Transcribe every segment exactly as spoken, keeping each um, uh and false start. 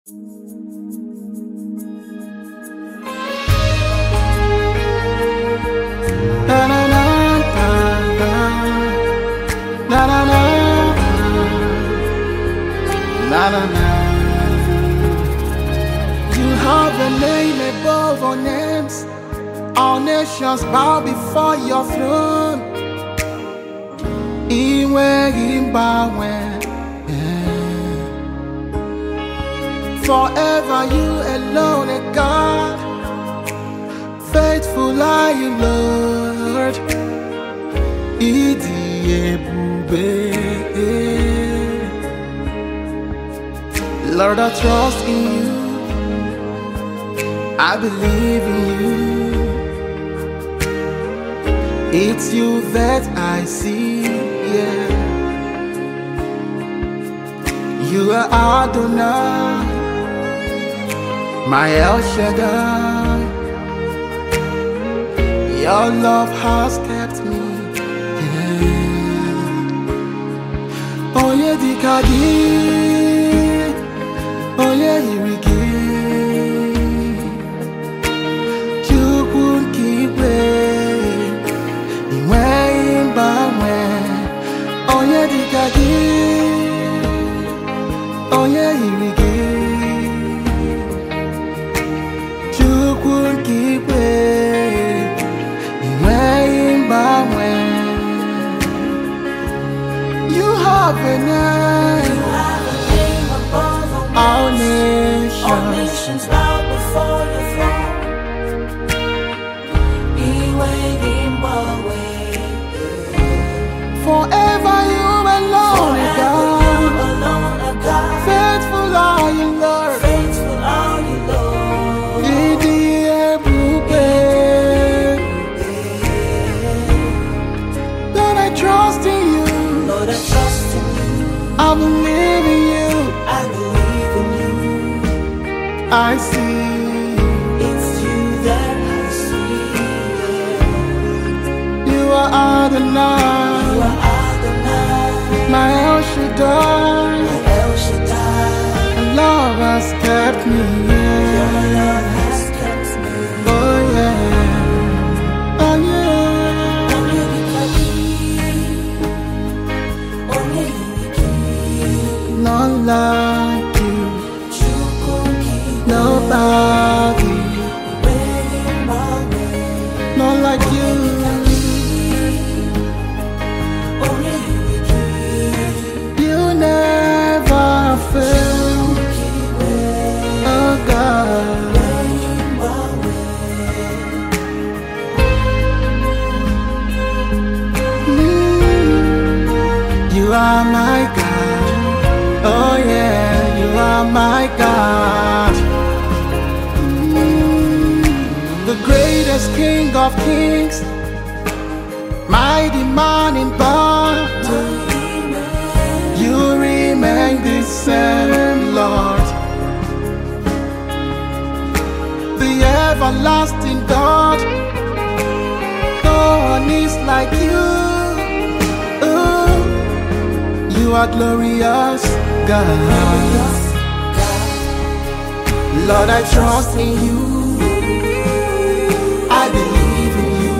Na na na na na na na na na na na. You have a name above all names. All nations bow before your throne. Iwe imbawe, yeah. Forever you alone are God. Faithful are you, Lord. Idi ebube. Lord, I trust in you. I believe in you. It's you that I see, yeah. You are Adonai, my El Shaddai. Your love has kept me, yeah. Oh yeah, Dikadi, oh yeah, Irigi. Chukun kipe, Iwe imbawe. Oh yeah, Dikadi, oh yeah, Irigi. Chukun kipe. You have a name, you have a name above all all nations. All nations bow before your throne. Iwe imbawe. Forever you alone are God. You alone are God. Faithful are you, Lord. Faithful are you, Lord. Idi ebube. Lord, I trust in you. Lord, I trust in you. I believe in you. I believe in you. I see. It's you that I see. You are Adonai, You are Adonai, my El Shaddai. my El Shaddai. Love has kept me, Your yeah. love has kept me. Oh yeah, oh yeah. None like you, nobody. None like you. You never fail, oh God. Mm. You are my God. Oh yeah, you are my God. Mm. The greatest King of kings, mighty man in battle. You remain the same, Lord. The everlasting God. No one is like you. Ooh, you are glorious, God. Lord, I trust in you. I believe in you.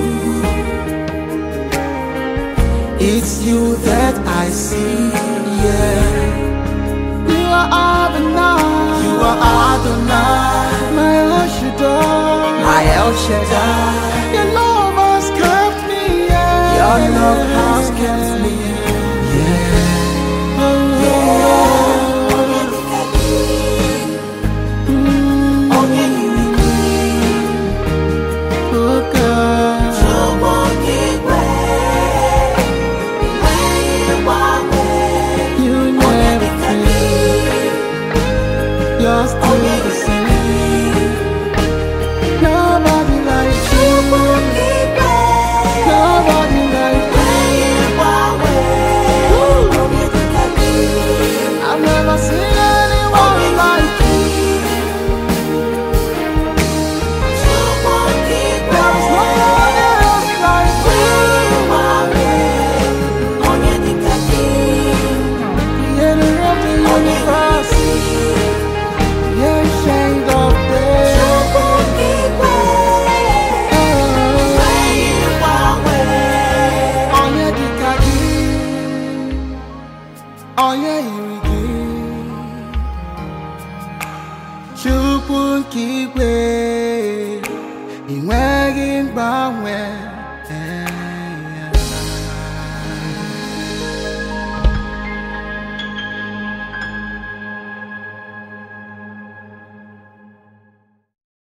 It's you that I see, yeah. You are Adonai, you are Adonai, my El Shaddai, my El Shaddai. Your love has kept me, yeah. Your love has kept me, yeah. Oh, yeah. Mm. Oh God. You never fail. You're still the same. Nobody like you. Nobody like you. I've never seen anyone like you. There is no one else like you. Creator of the universe. Chukwu nke igwe, ị nweghị mgbanwe.